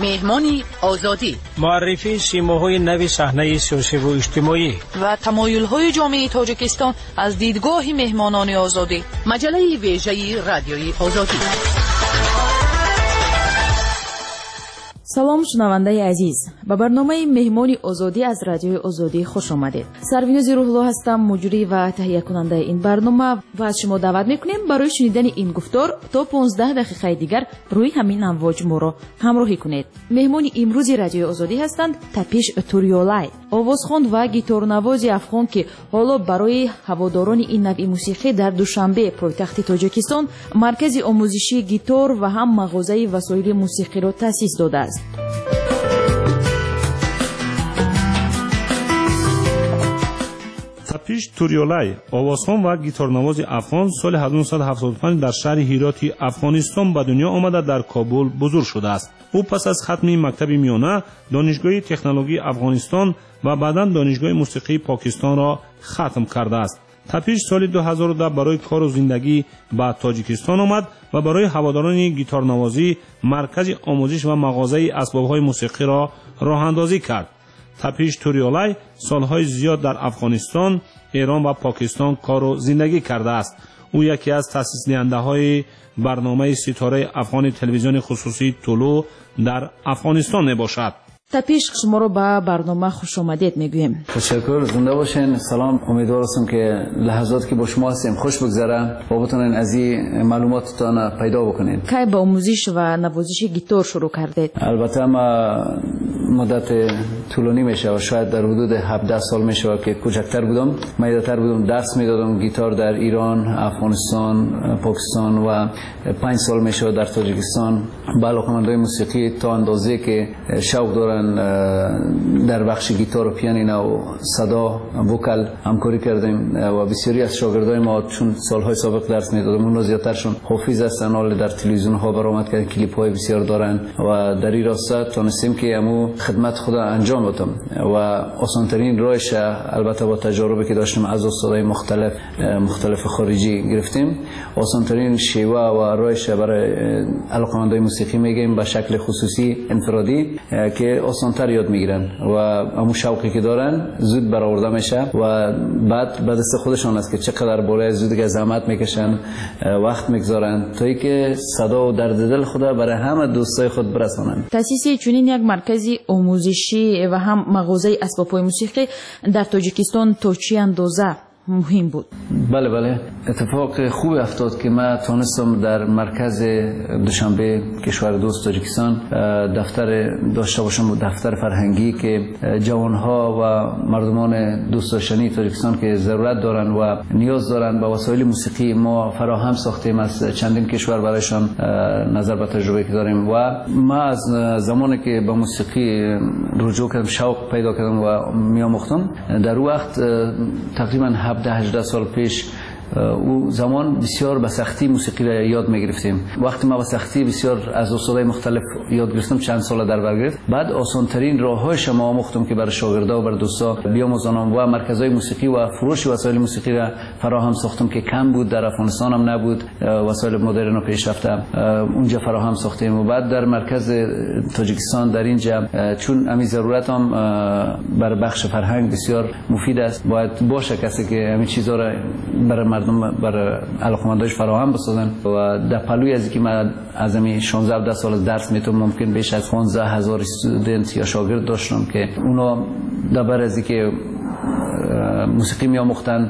مهمانی آزادی، معرفی سیماهای نوی صحنه سیاسی و اجتماعی و تمایل‌های جامعه تاجیکستان از دیدگاه مهمانان آزادی. مجله ویژه رادیوی آزادی. سلام شنونده عزیز، به برنامه مهمانی آزادی از رادیوی آزادی خوش آمدید. سروینوز روح‌الله هستم، مجری و تهیه کننده این برنامه و از شما دعوت میکنیم برای شنیدن این گفتار تا 15 دقیقه دیگر روی همین امواج ما را همراهی کنید. مهمانی امروز رادیوی آزادی هستند تپیش توریولای، آوازخوان و گیتارنواز افغان که حالا برای هواداران این نوع موسیقی در دوشنبه پایتخت تاجیکستان مرکز آموزشی گیتار و هم مغازه وسایل موسیقی را تأسیس داده است. تپیش توریولای، آوازخوان و گیتارنواز افغان، سال 1975 در شهر هیراتی افغانستان به دنیا آمده در کابل بزرگ شده است. او پس از ختم مکتب میانه دانشگاه تکنولوژی افغانستان و بعداً دانشگاه موسیقی پاکستان را ختم کرده است. تپیش سال 2010 برای کار و زندگی به تاجیکستان آمد و برای هواداران گیتارنوازی مرکز آموزش و مغازه اسباب‌های موسیقی را راه اندازی کرد. تپیش توریولای سالهای زیاد در افغانستان، ایران و پاکستان کار و زندگی کرده است. او یکی از تأسیس دهنده‌های برنامه ستاره افغان تلویزیون خصوصی طلوع در افغانستان میباشد. تپیش شما رو به برنامه خوش آمدید میگویم. تشکر، زنده باشین. سلام، امیدوار هستم که لحظاتی که با شما هستیم خوش بگذره و بتونین از این معلوماتتان پیدا بکنین. کی با آموزش و نوازش گیتار شروع کردید؟ البته ما مدت طولانی میشه و شاید در حدود 17 سال میشه که کوچکتر بودم، میدتر بودم، درس میدادم گیتار در ایران، افغانستان، پاکستان و 5 سال میشه در تاجیکستان. با علاقه‌مندای موسیقی تا اندازه که شوق دارن در بخش گیتار و پیانینو و صدا وکل همکاری کردیم و بسیاری از شاگردای ما چون سالهای سابق درس میدادم اون زیادترشون حافظ هستن، حال در تلویزیون ها برآمد کردن، کلیپ های بسیار دارن و در این راستا تونستیم که همو خدمت خدا انجام بدم و آسانترین راهش البته با تجاربی که داشتیم از استادای مختلف خارجی گرفتیم، آسانترین شیوه و راهش برای علاقه‌مندای موسیقی میگیم به شکل خصوصی انفرادی که آسانتر یاد میگیرن و همون شوقی که دارن زود برآورده میشه و بعد به دست خودشان است که چقدر بالای زود که زحمت میکشن، وقت میگذارن تا اینکه صدا و درد دل خدا برای همه دوستای خود برسانن. تأسیس چنین یک مرکزی آموزشی و هم مغازه اسباب‌های موسیقی در تاجیکستان تا چه اندازه مهم بود؟ بله، اتفاق خوبی افتاد که ما تونستم در مرکز دوشنبه کشور دوست تاجیکستان دفتر داشته باشم، دفتر فرهنگی که جوانها و مردمان دوست داشتنی تاجیکستان که ضرورت دارن و نیاز دارن به وسایل موسیقی ما فراهم ساختیم از چندین کشور برایشان نظر به تجربه که داریم و ما از زمانی که به موسیقی رجوع کردم شوق پیدا کردم و میآموختم در وقت تقریبا 17-18 سال پیش او زمان بسیار به سختی موسیقی را یاد می‌گرفتیم. وقتی ما به سختی بسیار از استادای مختلف یاد گرفتم چند سال در بر گرفت، بعد آسان‌ترین راه‌هایش ما آموختم که برای شاگردا و برای دوستا بیاموزانم و مرکزهای موسیقی و فروش وسایل موسیقی را فراهم ساختم که کم بود، در افغانستان هم نبود، وسایل مدرن و پیشرفته اونجا فراهم ساختیم و بعد در مرکز تاجیکستان در اینجا چون همین ضرورت هم برای بخش فرهنگ بسیار مفید است، باید باشه کسی که همین چیزا را برای برای علاقمندایش فراهم بسازن و در پلوی از اینکه من از همین 16-17 سال درس میتونم ممکن بیش از 15,000 استودنت یا شاگرد داشتم که اونا در از اینکه موسیقی میآموختن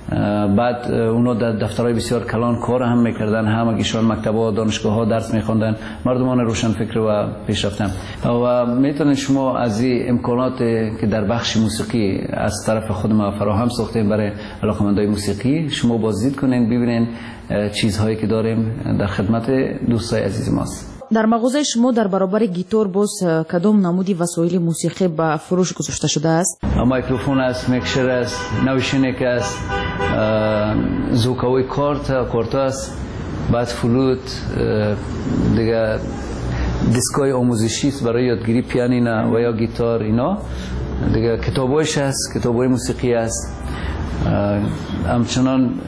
بعد اونا در دفترهای بسیار کلان کار هم میکردن، همگیشان مکتب‌ها دانشگاه‌ها درس میخوندن، مردمان روشن فکر و پیشرفتن و میتونید شما از این امکانات که در بخش موسیقی از طرف خود ما فراهم ساختیم برای علاقه‌مندای موسیقی شما بازدید کنین، ببینین چیزهایی که داریم در خدمت دوستای عزیز ماست. در مغازه شما در برابر گیتار باز کدام نمودی وسایل موسیقی به فروش گذاشته شده است؟ میکروفون است، میکسر است، نوشینک است، زوکاوی کارت است، بعد فلوت، دیگه دیسکای آموزشی است برای یادگیری پیانینو و یا گیتار، اینا دیگه کتابایش است، کتابای موسیقی است، همچنان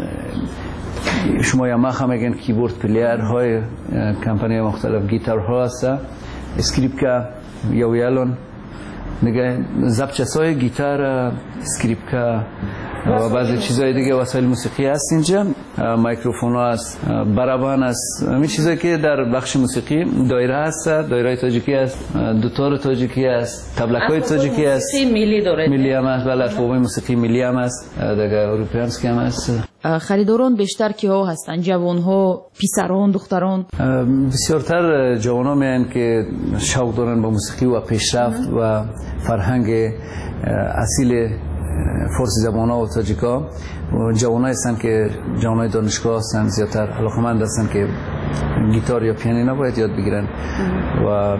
شما یاماها میگن کیبورد پلیر های کمپانی مختلف گیتار ها هست، اسکریپکا یا ویالون دیگه زبچسای گیتار اسکریپکا و بعضی چیزای دیگه وسایل موسیقی هست اینجا میکروفون هست برابان هست همین چیزایی که در بخش موسیقی دایره هست دایره تاجیکی هست دوتار تاجیکی هست تبلکای تاجیکی هست ملی هم هست بله اسباب موسیقی ملی هم هست دیگه اروپیانسکی هم هست خریداران بیشتر کیها هستند جوان ها پسران دختران بسیارتر جوان ها میان که شوق دارن با موسیقی و پیشرفت و فرهنگ اصیل فارسی زبان ها و تاجیکا جوان ها هستن که جوان های دانشگاه هستن زیادتر علاقمند هستن که گیتار یا پیانینو باید یاد بگیرن و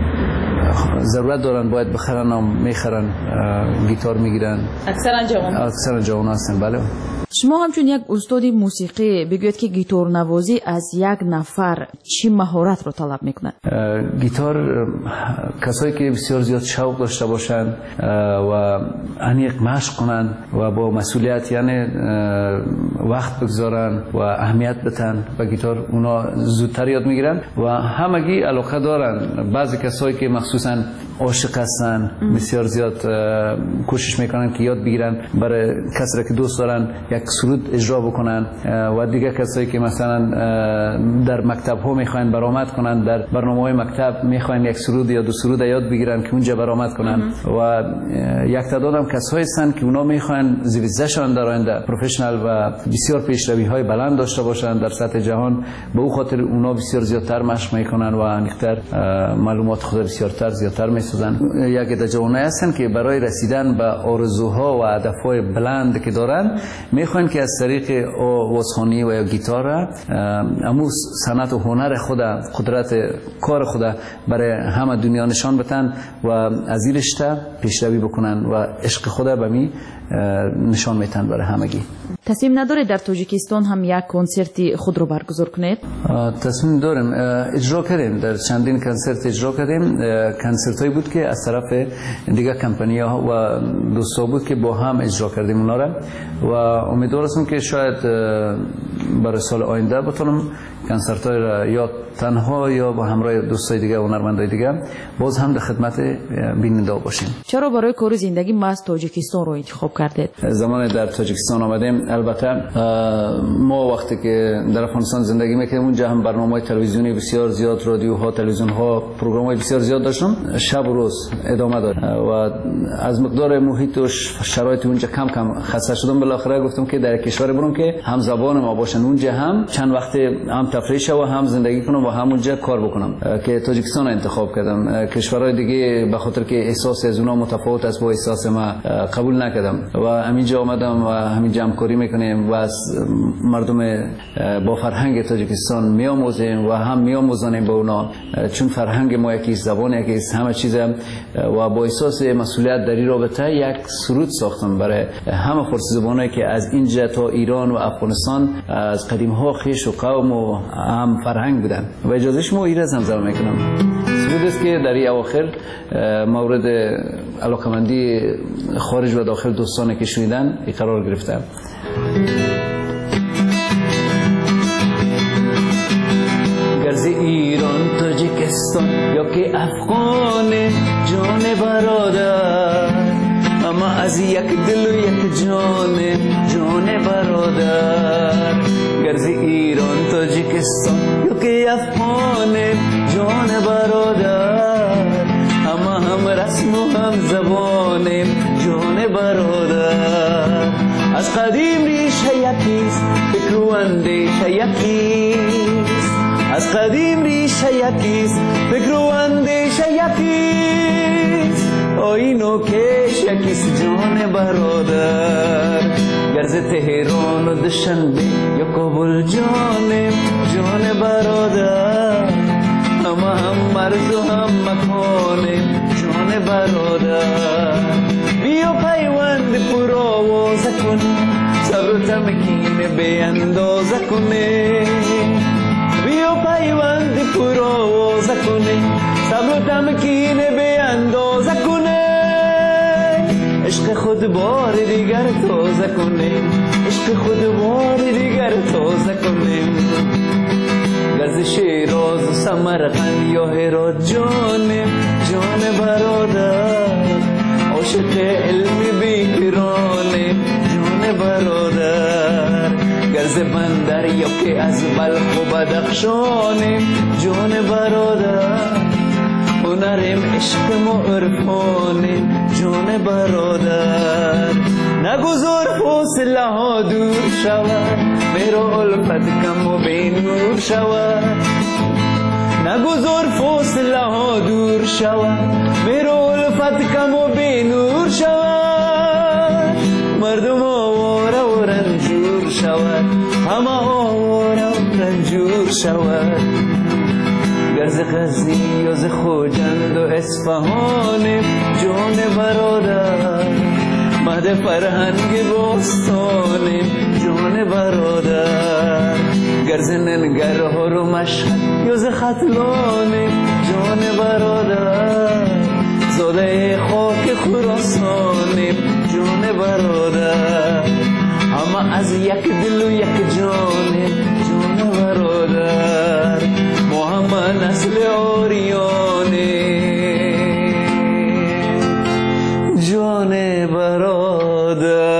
ضرورت دارن باید بخرن و میخرن گیتار میگیرن اکثرا جوان ها هستن بله. شما همچون یک استاد موسیقی بگوید که گیتار نوازی از یک نفر چی مهارت رو طلب میکنه؟ گیتار کسایی که بسیار زیاد شوق داشته باشند و عمیق مشق کنند و با مسئولیت یعنی وقت بگذارن و اهمیت بدن و گیتار اونا زودتر یاد میگیرن و همگی علاقه دارن. بعضی کسایی که مخصوصا عاشق هستن بسیار زیاد کوشش میکنن که یاد بگیرن برای کسایی که دوست دارن یک سرود اجرا بکنن و دیگه کسایی که مثلا در مکتب ها میخواین برآمد کنن در برنامه‌های مکتب میخواین یک سرود یا دو سرود یاد بگیرن که اونجا برآمد کنن و یک تعداد هم کسایی هستن که اونا میخواین زیویزشان در آینده پروفشنال و بسیار پیشروی‌های بلند داشته باشن در سطح جهان به او خاطر اونا بسیار زیادتر مشق میکنن و انیختر معلومات خود زیادتر میسازن. یک عده جوانای هستن که برای رسیدن به آرزوها و هدفهای بلند که دارن میخوان که از طریق آوازخوانی و یا گیتار امو صنعت و هنر خود قدرت کار خود برای همه دنیا نشان بدن و از این رشته پیشروی بکنن و عشق خود به می نشان میتن برای همگی. تصمیم نداره در تاجیکستان هم یک کنسرتی خود رو برگزار کنید؟ تصمیم داریم. اجرا کردیم در چندین کنسرت اجرا کردیم. کنسرت هایی بود که از طرف دیگه کمپانی ها و دوستا بود که با هم اجرا کردیم اونا را و امیدوار هستم که شاید برای سال آینده بتونم کنسرت های را یا تنها یا با همراه دوستای دیگه و هنرمندای دیگه باز هم در خدمت بیننده باشیم. چرا برای کار زندگی محض تاجیکستان رو انتخاب کردید؟ زمانی در تاجیکستان آمدیم البته ما وقتی که در افغانستان زندگی میکردیم اونجا هم برنامه‌های تلویزیونی بسیار زیاد رادیوها تلویزیون‌ها پروگرام‌های بسیار زیاد داشتم شب و روز ادامه داد و از مقدار محیط و شرایط اونجا کم خسته شدم. بالاخره گفتم که در کشور برم که هم زبان ما باشن اونجا هم چند وقت هم تفریح شو و هم زندگی کنم و هم اونجا کار بکنم که تاجیکستان انتخاب کردم. کشورهای دیگه به خاطر که احساس از اونها متفاوت است با احساس ما قبول نکردم و همینجا آمدم و همینجا همکاری میکنیم و از مردم با فرهنگ تاجیکستان میآموزیم و هم میآموزانیم با اونا چون فرهنگ ما یکی زبان یکی همه چیز و با احساس مسئولیت در این رابطه یک سرود ساختم برای همه فارسی زبانایی که از اینجا تا ایران و افغانستان از قدیم ها خویش و قوم و هم فرهنگ بودن و اجازه شما این از هم زبان میکنم. سرود است که در این اواخر مورد علاقمندی خارج و داخل دوستانی که شنیدن قرار گرفته. گرز ایران تاجیکستان یا که افغان جان برادر اما از یک دل و یک جان برادر. گرز ایران تاجیکستان یا که افغان جان برادر اما هم رسم و هم زبان جان برادر. از قدیم ریشه یکیست فکر و اندیشه یکیست از قدیم ریشه یکیست فکر و اندیشه یکیست آیین و کش یکیست جان برادر. گرز تهران و دوشنبه یا کابل جان برادر اما هم مرز و هم مکان جان برادر. بیا پیوند پر آوازه کن صبر و تمکین به اندازه کنه. بیا پیوند پر آوازه کنه صبر و تمکین به اندازه کنه. عشق خود بار دیگر تازه کنه عشق خود بار دیگر تازه کنه. گرز شیراز و سمرقند یا هرات جان برادر عاشق علم بیکرانه جان برادر گرز بندر یا که از بلخ و بدخشانه جان برادر هنرم عشقم و عرفانه جان برادر نگذار فاصله ها دور شود میرا الفت کم و بین نور شود نگذار فاصله ها دور شود میرا الفت کم و بین نور شود مردم آواره و رنجور شود همه آواره و رنجور شود گرز غزنی و ز خوجند و اصفهان جان برادر مهد فرهنگ باستان جان برادر گرز ننگرهار و مشهد یا ز ختلان جان برادر زاده خاک خراسان جان برادر همه از یک دل و یک جان جان برادر محمد نسل آریانه جان برادر.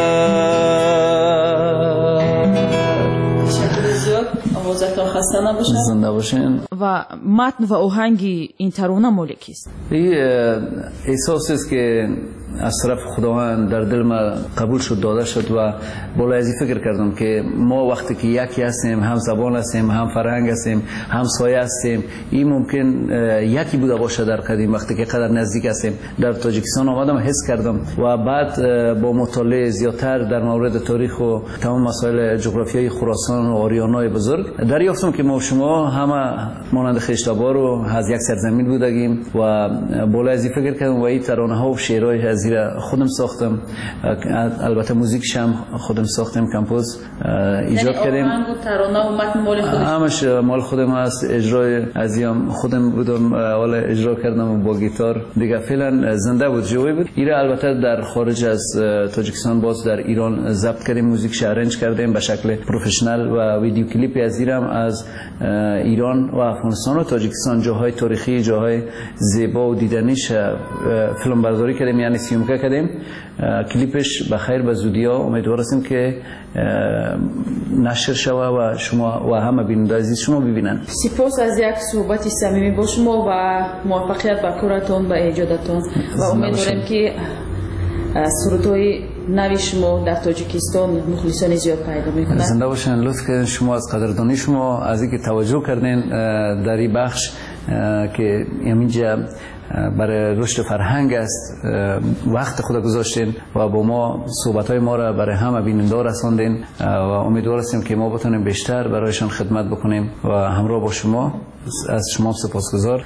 آوازتان خسته نباشن زنده باشین. و متن و آهنگ این ترانه مال کیست؟ این احساسی است که از طرف خداوند در دل ما قبول شد داده شد و بالا ازی فکر کردم که ما وقتی که یکی هستیم هم زبان هستیم هم فرهنگ هستیم هم سایه هستیم این ممکن یکی بوده باشه در قدیم وقتی که قدر نزدیک هستیم در تاجیکستان آمدم حس کردم و بعد با مطالعه زیادتر در مورد تاریخ و تمام مسائل جغرافیایی خراسان و آریانای بزرگ دریافتم که ما و شما همه مانند خشتابار و از یک سرزمین بودیم و بالا ازی فکر کردم و این ترانه ها و شعرهای از خودم ساختم البته موزیکش هم خودم ساختم کمپوز ایجاد کردیم آهنگ و ترانه و متن مال خودش همش مال خودم است اجرای ازیم خودم بودم حالا اجرا کردم با گیتار دیگه فعلا زنده بود جوی بود ایره البته در خارج از تاجیکستان باز در ایران ضبط کردیم موزیکش ارنج کردیم به شکل پروفشنال و ویدیو کلیپی از ایران و افغانستان و تاجیکستان جاهای تاریخی جاهای زیبا و دیدنیش فیلم برداری کردیم یعنی سیومکه کردیم کلیپش بخیر به زودیا امیدوار هستیم که نشر شود و شما و همه بیننده عزیز شما ببینن. سپاس از یک صحبت صمیمی با شما و موفقیت به کارتون و ایجادتون و امیدوارم که سرودهای نوی شما در تاجیکستان مخلصان زیاد پیدا میکنن. زنده باشین. لطف کردین شما از قدردانی شما از اینکه توجه کردین در این بخش که اینجا برای رشد فرهنگ است وقت خود گذاشتین و با ما صحبت‌های ما را برای همه بیننده رساندین و امیدوار هستیم که ما بتونیم بیشتر برایشان خدمت بکنیم و همراه با شما از شما سپاسگزار.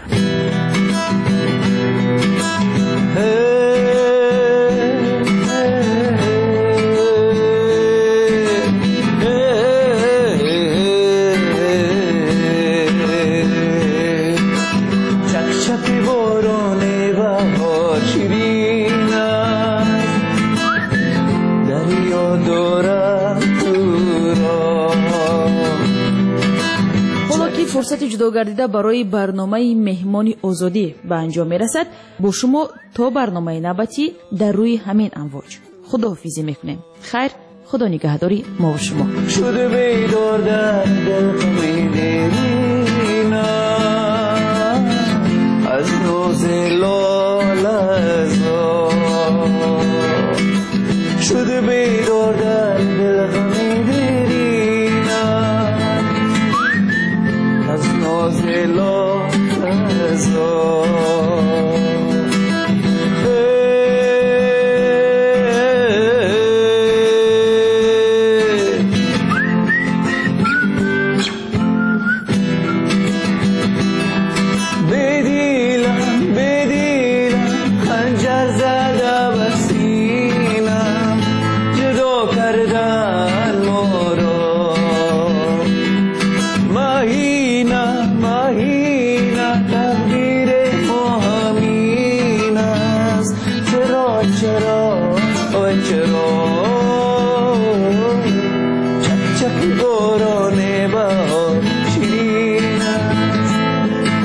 فرصت جدا گردیده برای برنامه مهمان آزادی به انجام میرسد. با شما تا برنامه نوبتی در روی همین امواج خداحافظی میکنیم. خیر، خدا نگهداری ما و شما. شده بیدار در دل قمیدینا از نوز لالزا شده بیدار در دل قمیدینا از ناز لالزا